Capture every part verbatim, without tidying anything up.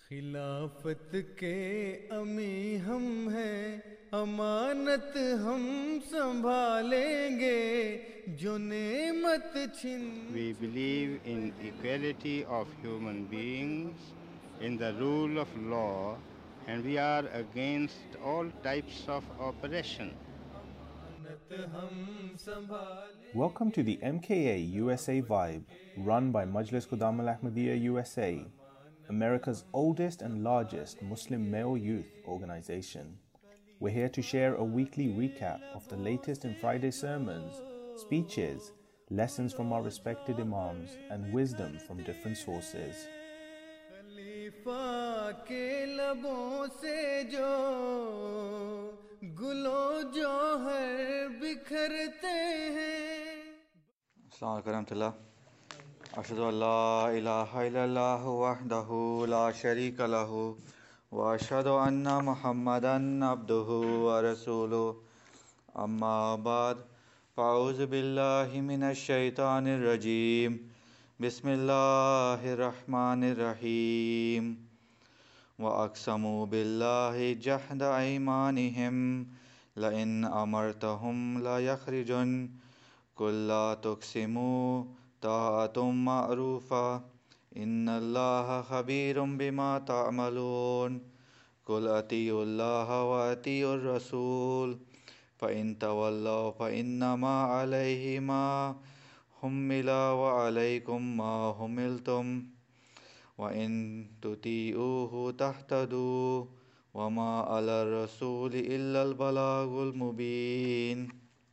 खिलाफत के अमी हम हैं, अमानत हम संभालेंगे, जो नेमत छिन. We believe in equality of human beings, in the rule of law, and we are against all types of oppression. Welcome to the M K A U S A Vibe, run by Majlis Qudam Al Ahmadiyya U S A, America's oldest and largest Muslim male youth organization. We're here to share a weekly recap of the latest in Friday sermons, speeches, lessons from our respected imams, and wisdom from different sources. खलीफा के लबों से जो गुलो जौहर बिखरते हैं. Assalamu alaikum warahmatullah. Ashhadu an la ilaha illallah wahdahu la sharika lahu wa ashhadu anna Muhammadan abduhu wa rasuluh. Amma ba'd. Fa'udhu billahi minash shaitanir rajim. Bismillahir rahmanir rahim. Wa aqsamu billahi jahda aymanihim la in amartahum la yakhrijun. قل لا تقسموا طاعة معروفة إن الله خبير بما تعملون قل أطيعوا الله وأطيعوا الرسول فإن تولوا فإنما عليه ما حمل وعليكم ما حملتم وإن تطيعوه تهتدوا وما على الرسول إلا البلاغ المبين.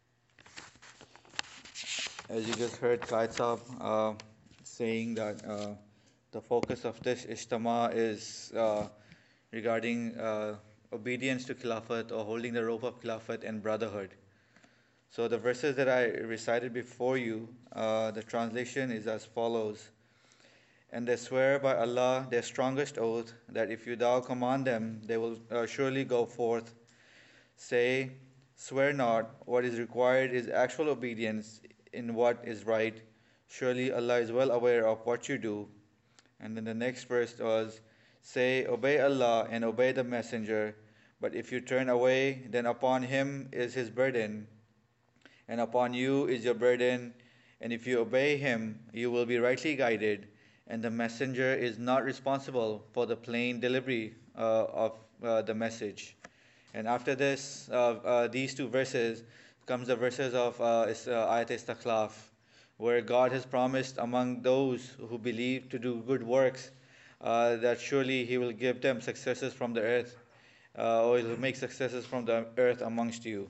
As you just heard Qaid Saab uh, saying that uh, the focus of this Ijtama is uh, regarding uh, obedience to Khilafat or holding the rope of Khilafat and brotherhood. So the verses that I recited before you, uh, the translation is as follows. And they swear by Allah their strongest oath that if you thou command them, they will uh, surely go forth. Say, swear not, what is required is actual obedience in what is right. Surely Allah is well aware of what you do. And then the next verse was, say, obey Allah and obey the messenger, but if you turn away, then upon him is his burden, and upon you is your burden, and if you obey him, you will be rightly guided, and the messenger is not responsible for the plain delivery uh, of uh, the message. And after this, uh, uh, these two verses, comes the verses of uh, Ayat Istakhlaf, where God has promised among those who believe to do good works uh, that surely He will give them successes from the earth, uh, or He will make successes from the earth amongst you.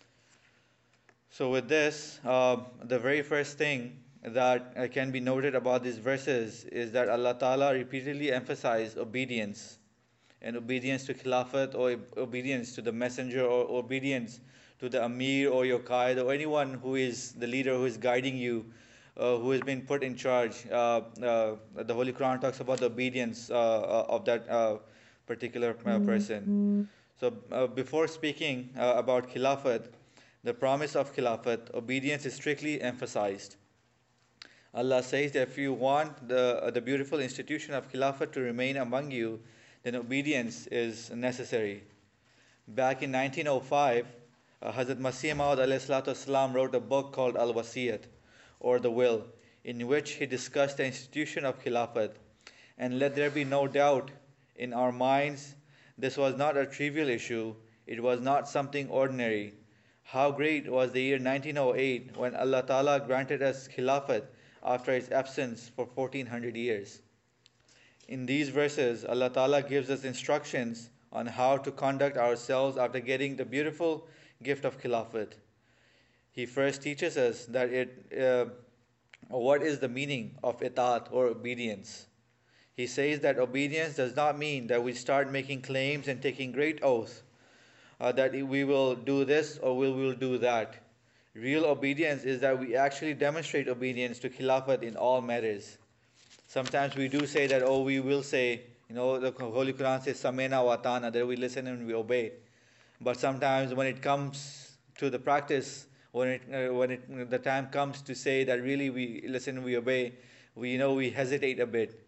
So with this, uh, the very first thing that uh, can be noted about these verses is that Allah Ta'ala repeatedly emphasized obedience, and obedience to Khilafat, or obedience to the messenger, or obedience to the Amir or your Qaid or anyone who is the leader who is guiding you, uh, who has been put in charge. Uh, uh, the Holy Quran talks about the obedience uh, of that uh, particular uh, person. So uh, before speaking uh, about Khilafat, the promise of Khilafat, obedience is strictly emphasized. Allah says that if you want the, uh, the beautiful institution of Khilafat to remain among you, then obedience is necessary. Back in nineteen oh five, Uh, Hazrat Masih Maud alayhi wrote a book called Al-Wasiyat, or The Will, in which he discussed the institution of Khilafat. And let there be no doubt in our minds, this was not a trivial issue, it was not something ordinary. How great was the year nineteen oh eight when Allah Ta'ala granted us Khilafat after its absence for fourteen hundred years. In these verses, Allah Ta'ala gives us instructions on how to conduct ourselves after getting the beautiful gift of Khilafat. He first teaches us that it, uh, what is the meaning of itaat or obedience. He says that obedience does not mean that we start making claims and taking great oaths uh, that we will do this or we will do that. Real obedience is that we actually demonstrate obedience to Khilafat in all matters. Sometimes we do say that, oh, we will say, you know, the Holy Quran says, Samena wa atana, that we listen and we obey. But sometimes when it comes to the practice, when it uh, when it the time comes to say that really we listen, we obey, we you know we hesitate a bit,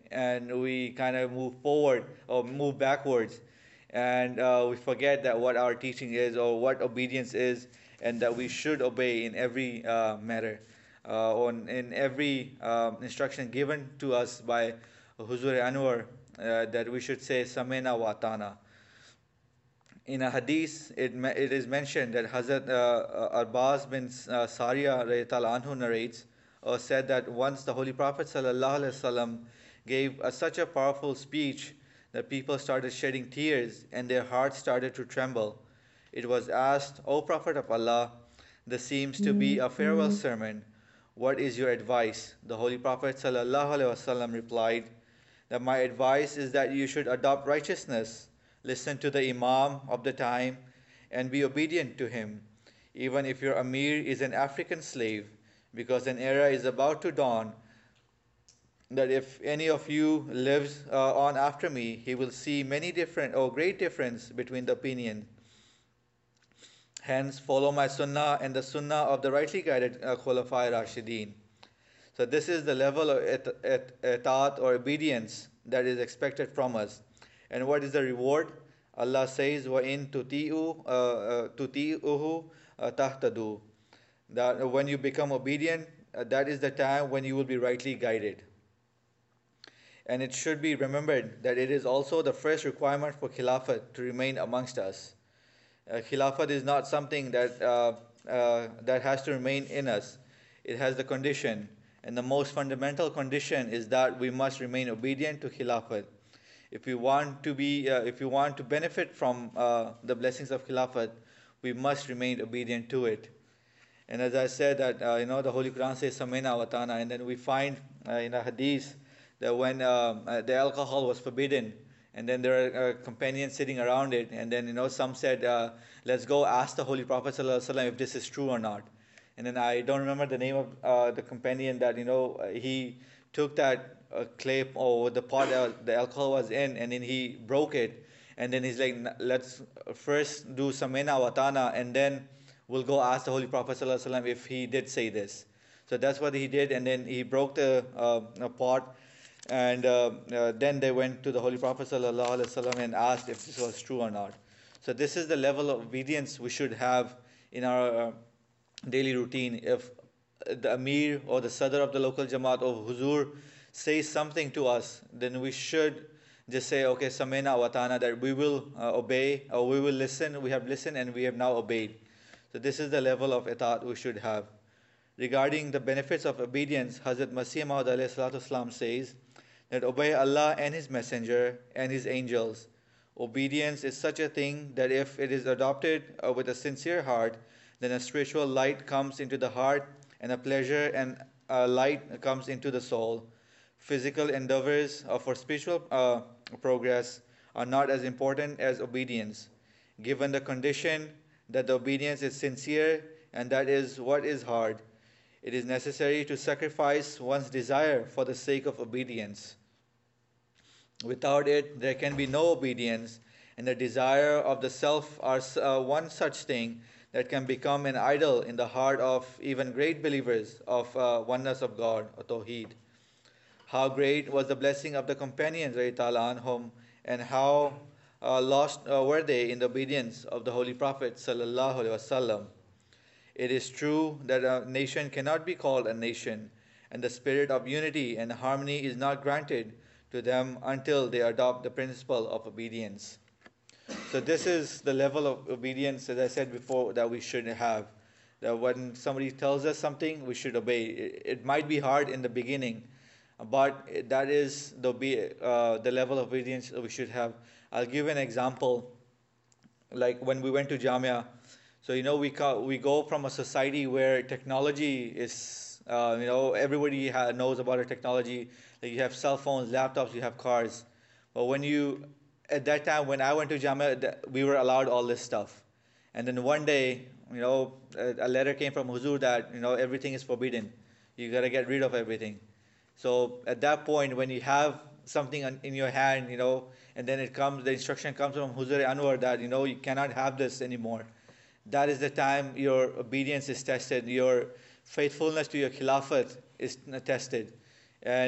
and we kind of move forward or move backwards, and uh, we forget that what our teaching is or what obedience is, and that we should obey in every uh, matter, uh, on in every uh, instruction given to us by Huzur Anwar, uh, that we should say Samena wa Atana. In a hadith, it, it is mentioned that Hazrat uh, Arbaz bin uh, Sariya radiallahu anhu narrates or said that once the Holy Prophet sallallahu alaihi wasallam gave a, such a powerful speech that people started shedding tears and their hearts started to tremble. It was asked, O Prophet of Allah, this seems to be a farewell sermon. What is your advice? The Holy Prophet sallallahu alaihi wasallam replied that my advice is that you should adopt righteousness, listen to the Imam of the time, and be obedient to him, even if your Amir is an African slave, because an era is about to dawn that if any of you lives uh, on after me, he will see many different or great difference between the opinion. Hence, follow my sunnah and the sunnah of the rightly guided uh, Khulafai Rashideen. So this is the level of et- et- etat or obedience that is expected from us. And what is the reward? Allah says, وَإِن تُطِيعُوا تُطِيعُهُ تَهْتَدُوا. That when you become obedient, uh, that is the time when you will be rightly guided. And it should be remembered that it is also the first requirement for Khilafat to remain amongst us. Uh, Khilafat is not something that uh, uh, that has to remain in us. It has the condition, and the most fundamental condition is that we must remain obedient to Khilafat. If we want to be, uh, if we want to benefit from uh, the blessings of Khilafat, we must remain obedient to it. And as I said, that uh, you know, the Holy Quran says Samena wa Atana, and then we find uh, in a hadith that when uh, uh, the alcohol was forbidden, and then there are uh, companions sitting around it, and then you know some said, uh, "Let's go ask the Holy Prophet ﷺ if this is true or not." And then I don't remember the name of uh, the companion that you know uh, he took that uh, clay or the pot that the alcohol was in, and then he broke it, and then he's like, "Let's first do Samena wa Atana, and then we'll go ask the Holy Prophet ﷺ if he did say this." So that's what he did, and then he broke the uh, pot. And uh, uh, then they went to the Holy Prophet ﷺ and asked if this was true or not. So this is the level of obedience we should have in our uh, daily routine. If the Amir or the Sadr of the local Jamaat or Huzur says something to us, then we should just say, okay, Samena wa Atana, that we will uh, obey or we will listen. We have listened and we have now obeyed. So this is the level of etat we should have. Regarding the benefits of obedience, Hazrat Masih Maud alayhi salatu wasalam says that obey Allah and His Messenger and His angels. Obedience is such a thing that if it is adopted uh, with a sincere heart, then a spiritual light comes into the heart, and a pleasure and a light comes into the soul. Physical endeavors uh, for spiritual uh, progress are not as important as obedience, given the condition that the obedience is sincere, and that is what is hard. It is necessary to sacrifice one's desire for the sake of obedience. Without it, there can be no obedience, and the desire of the self are uh, one such thing that can become an idol in the heart of even great believers of uh, oneness of God, or Tawheed. How great was the blessing of the companions, radiallahu anhum, and how uh, lost uh, were they in the obedience of the Holy Prophet sallallahu alaihi wasallam. It is true that a nation cannot be called a nation, and the spirit of unity and harmony is not granted to them until they adopt the principle of obedience. So this is the level of obedience, as I said before, that we should have. That when somebody tells us something, we should obey. It, it might be hard in the beginning, but that is the, uh, the level of obedience that we should have. I'll give an example. Like when we went to Jamia, so you know we co- we go from a society where technology is, uh, you know, everybody ha- knows about our technology. Like you have cell phones, laptops, you have cars. But when you, at that time when I went to Jamia, we were allowed all this stuff. And then one day, you know, a, a letter came from Huzur that, you know, everything is forbidden. You got to get rid of everything. So at that point, when you have something in your hand, you know, and then it comes, the instruction comes from Huzur Anwar that, you know, you cannot have this anymore. That is the time your obedience is tested, your faithfulness to your khilafat is tested. And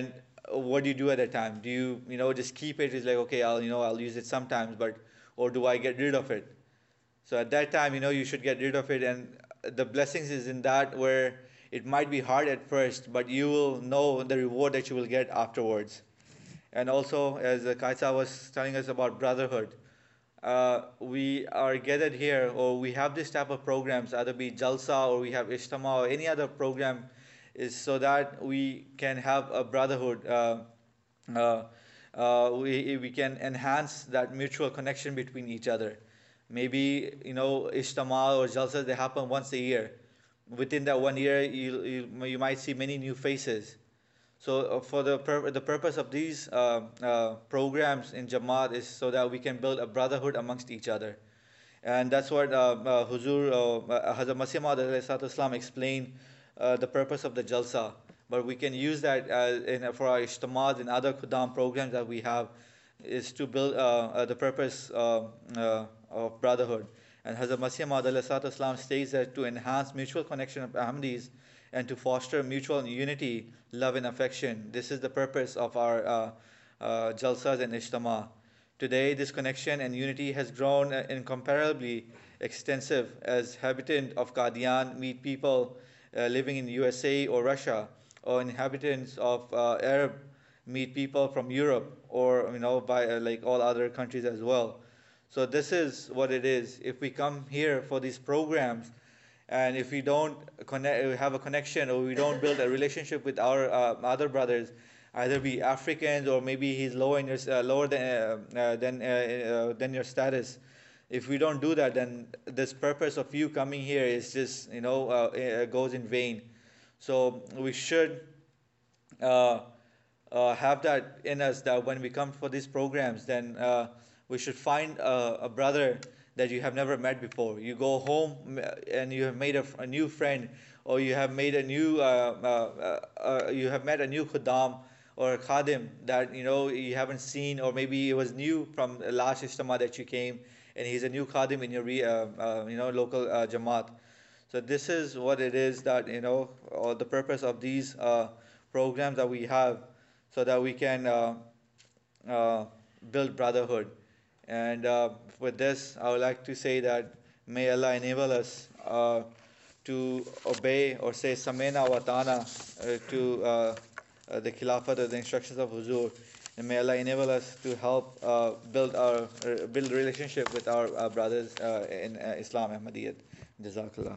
what do you do at that time? Do you, you know, just keep it? It's like, okay, I'll, you know, I'll use it sometimes, but, or do I get rid of it? So at that time, you know, you should get rid of it. And the blessings is in that, where it might be hard at first, but you will know the reward that you will get afterwards. And also, as Kaisa was telling us about brotherhood, uh, we are gathered here, or we have this type of programs, either be Jalsa or we have Ishtama or any other program, is so that we can have a brotherhood. Uh, uh, uh, we, we can enhance that mutual connection between each other. Maybe, you know, Ishtama or Jalsa, they happen once a year. Within that one year, you, you, you might see many new faces. So uh, for the pur- the purpose of these uh, uh, programs in Jamaat is so that we can build a brotherhood amongst each other. And that's what uh, uh, Huzur, uh, Hazrat Masih Maud Islam explained uh, the purpose of the Jalsa. But we can use that uh, in, for our Ijtimaat and other Khudam programs that we have, is to build uh, uh, the purpose uh, uh, of brotherhood. And Hazrat Masih Maud Islam states that to enhance mutual connection of Ahmadis and to foster mutual unity, love and affection. This is the purpose of our uh, uh, Jalsas and Ijtima. Today, this connection and unity has grown incomparably extensive as habitants of Qadian meet people uh, living in U S A or Russia, or inhabitants of uh, Arab meet people from Europe, or you know, by uh, like all other countries as well. So this is what it is. If we come here for these programs, and if we don't connect, have a connection, or we don't build a relationship with our uh, other brothers, either be Africans or maybe he's lower in your, uh, lower than uh, uh, than uh, uh, than your status. If we don't do that, then this purpose of you coming here is just, you know, uh, it goes in vain. So we should uh, uh, have that in us, that when we come for these programs, then uh, we should find a, a brother that you have never met before. You go home and you have made a, a new friend, or you have made a new, uh, uh, uh, you have met a new khuddam or a khadim that, you know, you haven't seen, or maybe it was new from the last Ijtima that you came, and he's a new khadim in your, re, uh, uh, you know, local uh, Jamaat. So this is what it is, that, you know, or the purpose of these uh, programs that we have, so that we can uh, uh, build brotherhood. And uh, with this, I would like to say that may Allah enable us uh, to obey or say Samena wa Ta'ana uh, to uh, uh, the Khilafat or the instructions of Huzur. And may Allah enable us to help uh, build our uh, build relationship with our uh, brothers uh, in uh, Islam Ahmadiyyat. Jazakallah.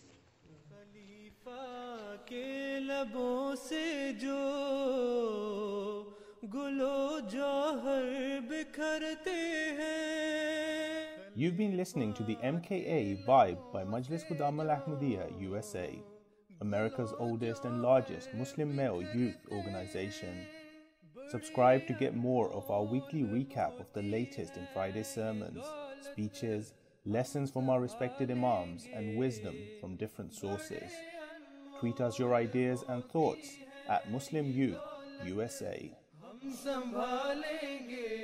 You've been listening to the M K A Vibe by Majlis Qudam al-Ahmadiyya U S A, America's oldest and largest Muslim male youth organization. Subscribe to get more of our weekly recap of the latest in Friday's sermons, speeches, lessons from our respected imams, and wisdom from different sources. Tweet us your ideas and thoughts at Muslim Youth U S A. हम संभालेंगे